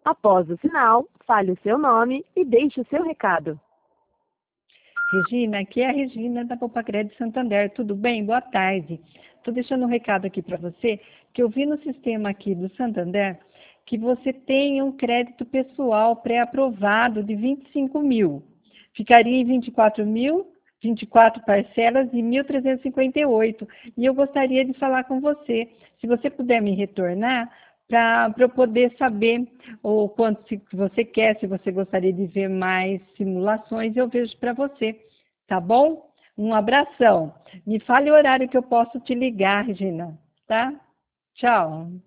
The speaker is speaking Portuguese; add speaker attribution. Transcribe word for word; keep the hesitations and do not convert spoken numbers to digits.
Speaker 1: Após o sinal, fale o seu nome e deixe o seu recado.
Speaker 2: Regina, aqui é a Regina da Poupa-Crédito Santander. Tudo bem? Boa tarde. Estou deixando um recado aqui para você, que eu vi no sistema aqui do Santander que você tem um crédito pessoal pré-aprovado de vinte e cinco mil. Ficaria em vinte e quatro mil, vinte e quatro parcelas de mil trezentos e cinquenta e oito. E eu gostaria de falar com você. Se você puder me retornar, para eu poder saber o quanto se você quer, se você gostaria de ver mais simulações, eu vejo para você, tá bom? Um abração. Me fale o horário que eu posso te ligar, Regina, tá? Tchau.